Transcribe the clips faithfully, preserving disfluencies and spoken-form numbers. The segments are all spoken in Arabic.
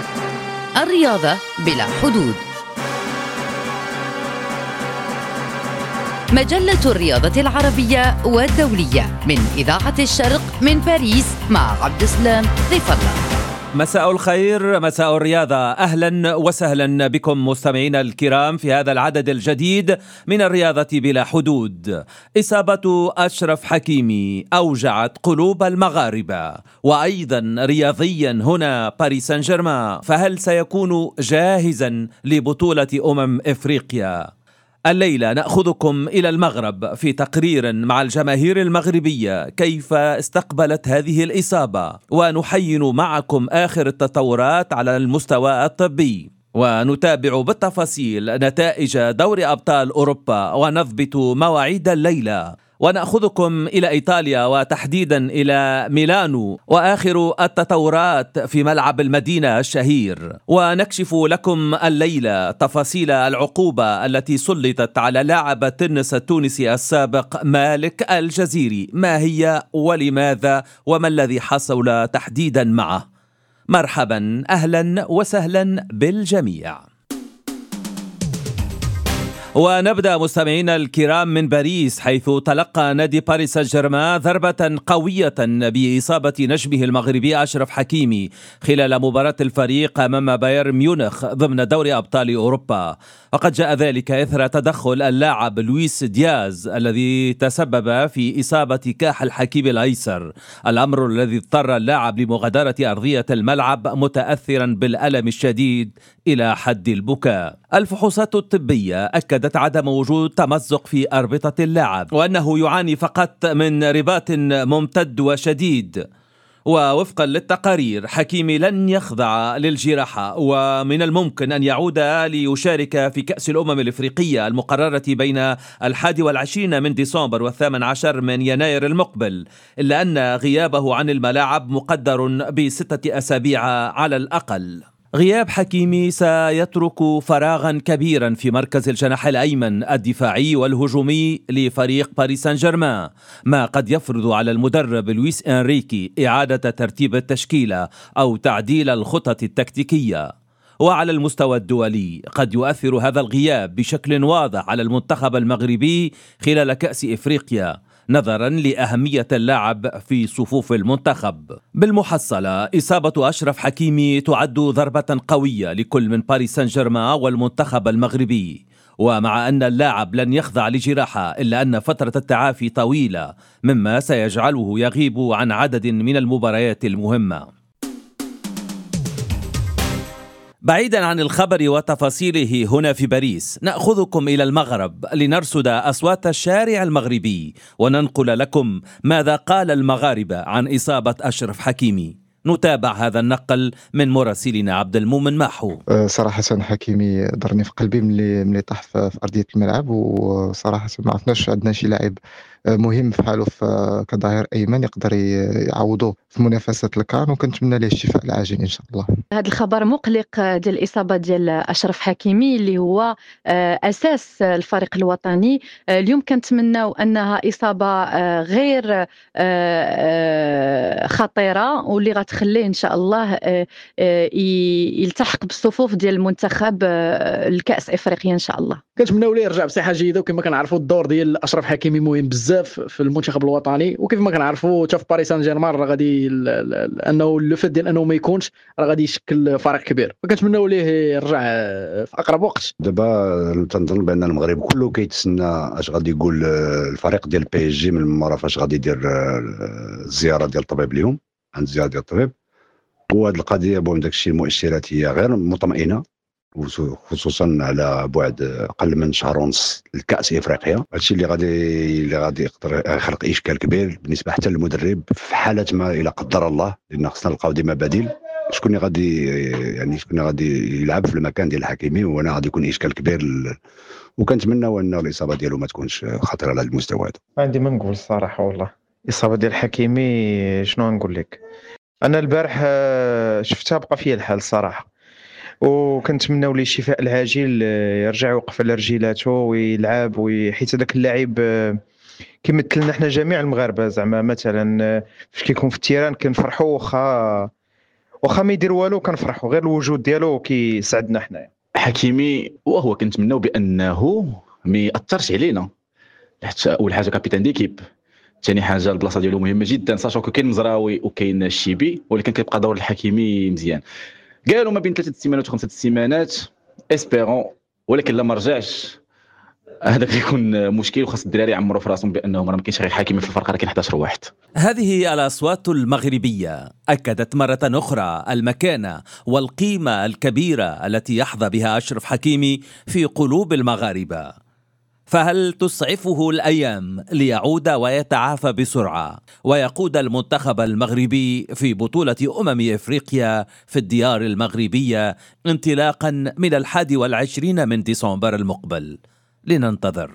الرياضة بلا حدود. مجلة الرياضة العربية والدولية من إذاعة الشرق من باريس مع عبد السلام ضيف الله. مساء الخير، مساء الرياضة. أهلا وسهلا بكم مستمعينا الكرام في هذا العدد الجديد من الرياضة بلا حدود. إصابة أشرف حكيمي أوجعت قلوب المغاربة، وأيضا رياضيا هنا باريس سان جيرمان، فهل سيكون جاهزا لبطولة أمم إفريقيا؟ الليلة نأخذكم إلى المغرب في تقرير مع الجماهير المغربية كيف استقبلت هذه الإصابة، ونحين معكم آخر التطورات على المستوى الطبي، ونتابع بالتفاصيل نتائج دوري أبطال أوروبا ونضبط مواعيد الليلة، ونأخذكم إلى إيطاليا وتحديدا إلى ميلانو وآخر التطورات في ملعب المدينة الشهير، ونكشف لكم الليلة تفاصيل العقوبة التي سلطت على لاعب التنس التونسي السابق مالك الجزيري. ما هي ولماذا وما الذي حصل تحديدا معه؟ مرحبا، أهلا وسهلا بالجميع. ونبدأ مستمعينا الكرام من باريس، حيث تلقى نادي باريس سان جيرمان ضربة قوية بإصابة نجمه المغربي أشرف حكيمي خلال مباراة الفريق أمام بايرن ميونخ ضمن دوري أبطال أوروبا. وقد جاء ذلك إثر تدخل اللاعب لويس دياز الذي تسبب في إصابة كاح الحكيم الأيسر، الأمر الذي اضطر اللاعب لمغادرة أرضية الملعب متأثرا بالألم الشديد إلى حد البكاء. الفحوصات الطبية أكدت عدم وجود تمزق في أربطة اللاعب، وأنه يعاني فقط من رباط ممتد وشديد. ووفقا للتقارير حكيمي لن يخضع للجراحة، ومن الممكن أن يعود ليشارك في كأس الأمم الإفريقية المقررة بين الحادي والعشرين من ديسمبر والثامن عشر من يناير المقبل، إلا أن غيابه عن الملاعب مقدر بستة أسابيع على الأقل. غياب حكيمي سيترك فراغا كبيرا في مركز الجناح الأيمن الدفاعي والهجومي لفريق باريس سان جيرمان، ما قد يفرض على المدرب لويس إنريكي إعادة ترتيب التشكيلة أو تعديل الخطط التكتيكية. وعلى المستوى الدولي قد يؤثر هذا الغياب بشكل واضح على المنتخب المغربي خلال كأس إفريقيا، نظرا لأهمية اللاعب في صفوف المنتخب. بالمحصلة إصابة أشرف حكيمي تعد ضربة قوية لكل من باريس سان جيرمان والمنتخب المغربي، ومع أن اللاعب لن يخضع لجراحة إلا أن فترة التعافي طويلة، مما سيجعله يغيب عن عدد من المباريات المهمة. بعيدا عن الخبر وتفاصيله هنا في باريس، نأخذكم إلى المغرب لنرصد أصوات الشارع المغربي وننقل لكم ماذا قال المغاربة عن إصابة أشرف حكيمي. نتابع هذا النقل من مراسلنا عبد المؤمن محو. صراحة حكيمي ضرني في قلبي ملي ملي طاح في أرضية الملعب، وصراحة ما عرفناش عندنا شي لاعب مهم في حاله في كظهير ايمن يقدر يعوضوه في منافسه الكان، وكنتمنى ليه الشفاء العاجل ان شاء الله. هذا الخبر مقلق ديال الاصابه ديال اشرف حكيمي اللي هو اساس الفريق الوطني. اليوم كنتمناو انها اصابه غير خطيره واللي غتخليه ان شاء الله يلتحق بالصفوف ديال المنتخب الكاس افريقيا ان شاء الله. كنتمناو ليه يرجع بصحه جيده، وكما كنعرفوا الدور ديال اشرف حكيمي مهم بزاف في المنتخب الوطني، وكيف ما كنعرفوا حتى في باريس سان جيرمان راه غادي انه لو فات ديال انه ما يكونش راه غادي يشكل فريق كبير، فكنتمناو ليه يرجع في اقرب وقت. دابا تنظن بان المغرب كله كيتسنى اش غادي يقول الفريق ديال بي اس جي من مورا فاش غادي يدير الزياره ديال الطبيب اليوم، عند الزياره ديال الطبيب. وهاد القضيه بون داكشي المؤشرات هي غير مطمئنه، خصوصا على بعد اقل من شهر ونص لكاس افريقيا. هادشي اللي غادي اللي غادي يقدر يخلق اشكال كبير بالنسبه حتى للمدرب في حاله ما الى قدر الله، لان خصنا نلقاو ديما بديل. شكون اللي غادي يعني شكون اللي غادي يلعب في المكان ديال الحكيمي، وانا غادي يكون اشكال كبير ل... وكنتمنى ان الاصابه ديالو ما تكونش خطيره على المستوى هذا. عندي ما نقول الصراحه، والله الاصابه ديال الحكيمي شنو نقول لك، انا البارح شفتها بقى فيا الحال الصراحه، وكنتمناو ليه الشفاء العاجل، يرجع يوقف على رجيلاته ويلعب، وحيت هذاك اللاعب كيمثلنا حنا جميع المغاربه. زعما مثلا فاش كيكون في التيران كنفرحوا، واخا واخا ما يدير والو كنفرحوا، غير الوجود ديالو كيسعدنا حنايا. حكيمي وهو كنتمناو بانه ما ياثرش علينا، حيت اول حاجه كابيتان ديكيب، ثاني حاجه البلاصه ديالو مهمه جدا، ساشو كاين مزراوي وكاين الشيبي، ولكن كيبقى دور الحكيمي مزيان. قالوا ما بين ثلاثه السيمانات وخمسه السيمانات اسبيرون، ولكن لما رجعش هذا كيكون مشكل، وخاص الدراري يعمروا في راسهم بانهم راه ما كاينش غير حكيمي في الفرقه، راه كاين حداش واحد. هذه الأصوات المغربية أكدت مرة أخرى المكانة والقيمة الكبيرة التي يحظى بها أشرف حكيمي في قلوب المغاربة. فهل تسعفه الأيام ليعود ويتعافى بسرعة ويقود المنتخب المغربي في بطولة أمم إفريقيا في الديار المغربية انطلاقا من الحادي والعشرين من ديسمبر المقبل؟ لننتظر.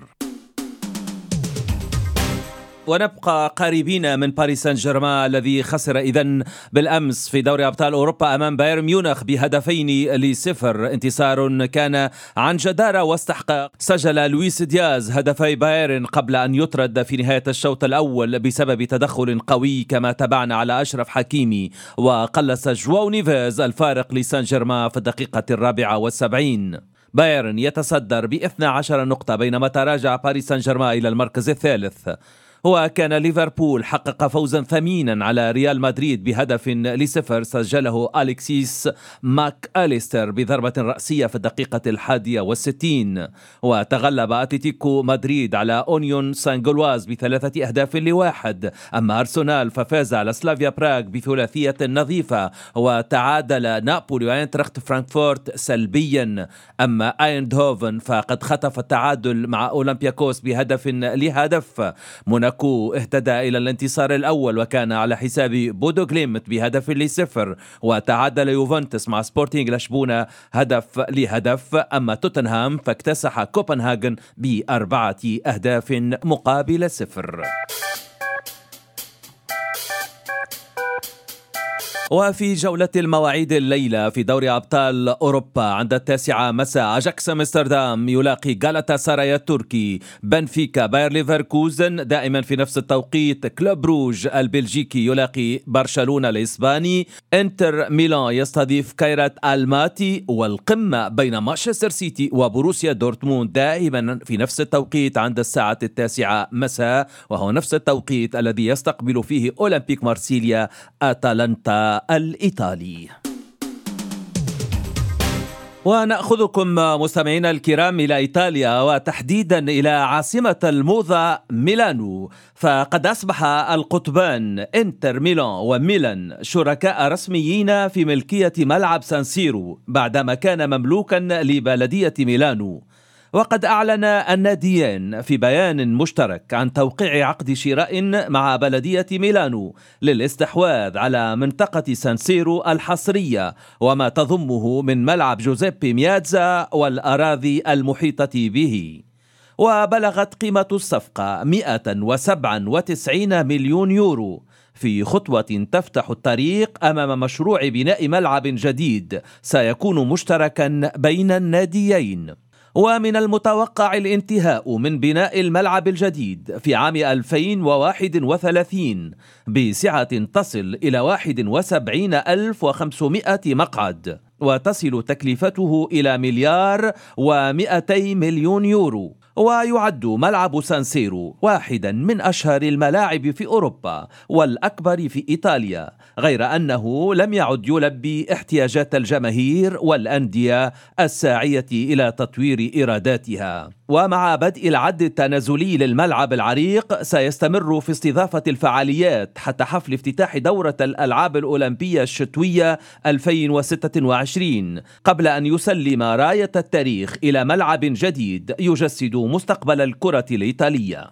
ونبقى قريبين من باريس سان جيرمان الذي خسر إذن بالأمس في دوري أبطال أوروبا أمام بايرن ميونخ بهدفين لصفر، انتصار كان عن جدارة واستحقاق. سجل لويس دياز هدفي بايرن قبل أن يطرد في نهاية الشوط الأول بسبب تدخل قوي كما تابعنا على أشرف حكيمي، وقلص جواو نيفيز الفارق لسان جيرمان في الدقيقة الرابعة والسبعين. بايرن يتصدر باثنتي عشرة نقطة بينما تراجع باريس سان جيرمان إلى المركز الثالث. وكان ليفربول حقق فوزا ثمينا على ريال مدريد بهدف لصفر سجله أليكسيس ماك أليستر بضربة رأسية في الدقيقة الحادية والستين. وتغلب أتلتيكو مدريد على أونيون سانغولواز بثلاثة أهداف لواحد. أما أرسنال ففاز على سلافيا براغ بثلاثية نظيفة، وتعادل نابولي وأينتراخت فرانكفورت سلبيا. أما أيندهوفن فقد خطف التعادل مع أولمبياكوس بهدف لهدف. موناكو اهتدى إلى الانتصار الأول وكان على حساب بودو غليمت بهدف لصفر، وتعادل يوفنتوس مع سبورتينغ لشبونة هدف لهدف. أما توتنهام فاكتسح كوبنهاغن بأربعة أهداف مقابل صفر. وفي جولة المواعيد الليلة في دوري أبطال أوروبا عند التاسعة مساء أجاكس أمستردام يلاقي غالاتا سراي التركي، بنفيكا باير ليفركوزن دائما في نفس التوقيت، كلوب روج البلجيكي يلاقي برشلونة الإسباني، انتر ميلان يستضيف كايرات الماتي، والقمة بين مانشستر سيتي وبروسيا دورتموند دائما في نفس التوقيت عند الساعة التاسعة مساء، وهو نفس التوقيت الذي يستقبل فيه أولمبيك مارسيليا أتلانتا الإيطالي. ونأخذكم مستمعينا الكرام إلى إيطاليا وتحديدا إلى عاصمة الموضة ميلانو، فقد أصبح القطبان إنتر ميلان وميلان شركاء رسميين في ملكية ملعب سانسيرو بعدما كان مملوكا لبلدية ميلانو. وقد أعلن الناديان في بيان مشترك عن توقيع عقد شراء مع بلدية ميلانو للاستحواذ على منطقة سانسيرو الحصرية وما تضمه من ملعب جوزيبي مياتزا والأراضي المحيطة به. وبلغت قيمة الصفقة مئة وسبعة وتسعين مليون يورو في خطوة تفتح الطريق أمام مشروع بناء ملعب جديد سيكون مشتركا بين الناديين. ومن المتوقع الانتهاء من بناء الملعب الجديد في عام ألفين وواحد وثلاثين بسعة تصل إلى واحد وسبعين ألف وخمسمائة مقعد، وتصل تكلفته إلى مليار ومئتي مليون يورو. ويعد ملعب سانسيرو واحدا من أشهر الملاعب في أوروبا والأكبر في إيطاليا، غير أنه لم يعد يلبي احتياجات الجماهير والأندية الساعية إلى تطوير إيراداتها. ومع بدء العد التنازلي للملعب العريق سيستمر في استضافة الفعاليات حتى حفل افتتاح دورة الألعاب الأولمبية الشتوية ألفين وستة وعشرين، قبل أن يسلم راية التاريخ إلى ملعب جديد يجسد مستقبل الكرة الإيطالية.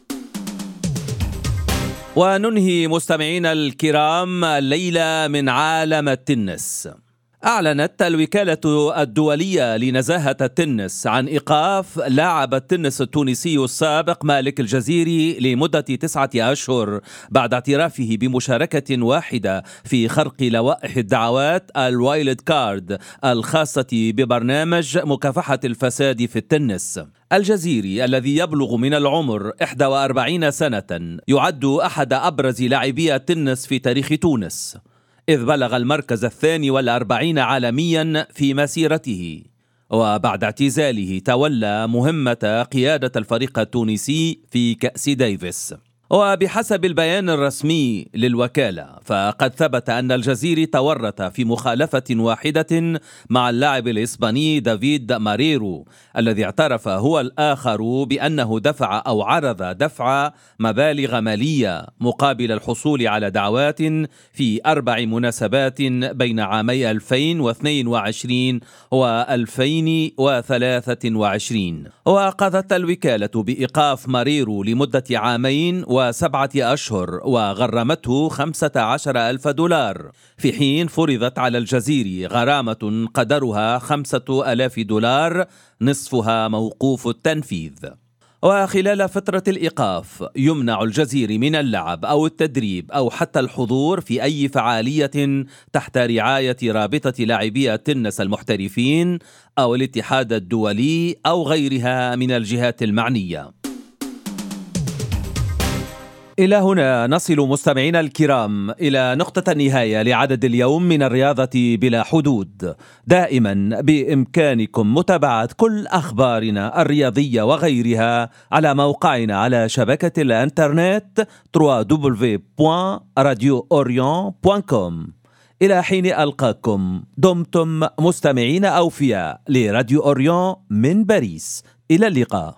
وننهي مستمعينا الكرام الليلة من عالم التنس. أعلنت الوكالة الدولية لنزاهة التنس عن إيقاف لاعب التنس التونسي السابق مالك الجزيري لمدة تسعة أشهر بعد اعترافه بمشاركة واحدة في خرق لوائح الدعوات الوايلد كارد الخاصة ببرنامج مكافحة الفساد في التنس. الجزيري الذي يبلغ من العمر إحدى وأربعين سنة يعد أحد أبرز لاعبي التنس في تاريخ تونس. إذ بلغ المركز الثاني والأربعين عالميا في مسيرته. وبعد اعتزاله تولى مهمة قيادة الفريق التونسي في كأس ديفيس. وبحسب البيان الرسمي للوكالة فقد ثبت أن الجزيري تورط في مخالفة واحدة مع اللاعب الإسباني دافيد ماريرو الذي اعترف هو الآخر بأنه دفع أو عرض دفع مبالغ مالية مقابل الحصول على دعوات في أربع مناسبات بين عامي ألفين واثنين وعشرين وألفين وثلاثة وعشرين. وقضت الوكالة بإيقاف ماريرو لمدة عامين وسبعة أشهر وغرمته خمسة عشر ألف دولار، في حين فرضت على الجزيري غرامة قدرها خمسة ألاف دولار نصفها موقوف التنفيذ. وخلال فترة الإيقاف يمنع الجزيري من اللعب أو التدريب أو حتى الحضور في أي فعالية تحت رعاية رابطة لاعبي التنس المحترفين أو الاتحاد الدولي أو غيرها من الجهات المعنية. إلى هنا نصل مستمعينا الكرام إلى نقطة النهاية لعدد اليوم من الرياضة بلا حدود. دائما بإمكانكم متابعة كل أخبارنا الرياضية وغيرها على موقعنا على شبكة الإنترنت دبليو دبليو دبليو دوت راديو أوريون دوت كوم. إلى حين ألقاكم دمتم مستمعين أوفياء لراديو أوريون من باريس. إلى اللقاء.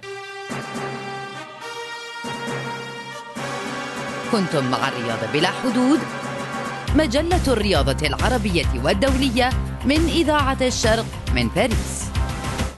كنتم مع الرياضة بلا حدود، مجلة الرياضة العربية والدولية من إذاعة الشرق من باريس.